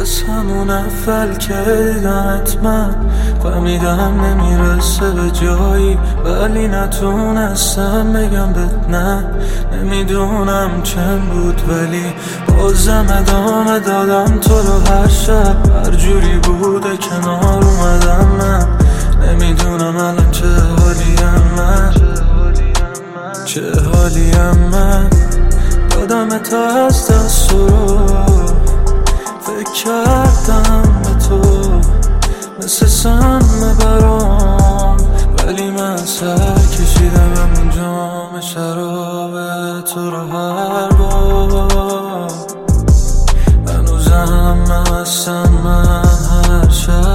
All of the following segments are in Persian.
از همون اول که دیدمت من فهمیدم نمیرسه به جایی، ولی نتونستم بگم بهت نه. نمیدونم چند بود ولی بازم ادامه دادم تو رو. هر شب هر جوری بوده کنار اومدم من. نمیدونم الان چه حالیم من، چه حالیم من. دادم تا از دست رو، فکر کردم به تو مثل سم برام، ولی من سر کشیدم همون جام شراب تو رو هر بار. هنوزم هستم من هر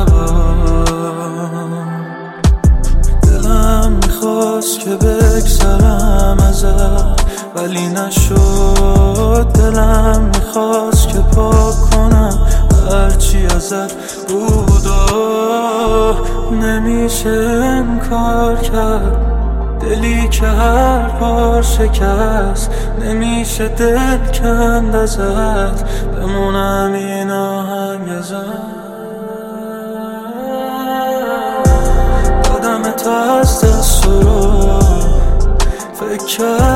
شبام. دلم میخواست که بگذرم ازت ولی نشد. دلم میخواست که پاک کنم هرچی ازت بود و نمیشه انکار کرد. دلی که هر بار شکست نمیشه دل کند ازت. بمونم این آهنگ ازت. دادم تا از دست رو، فکر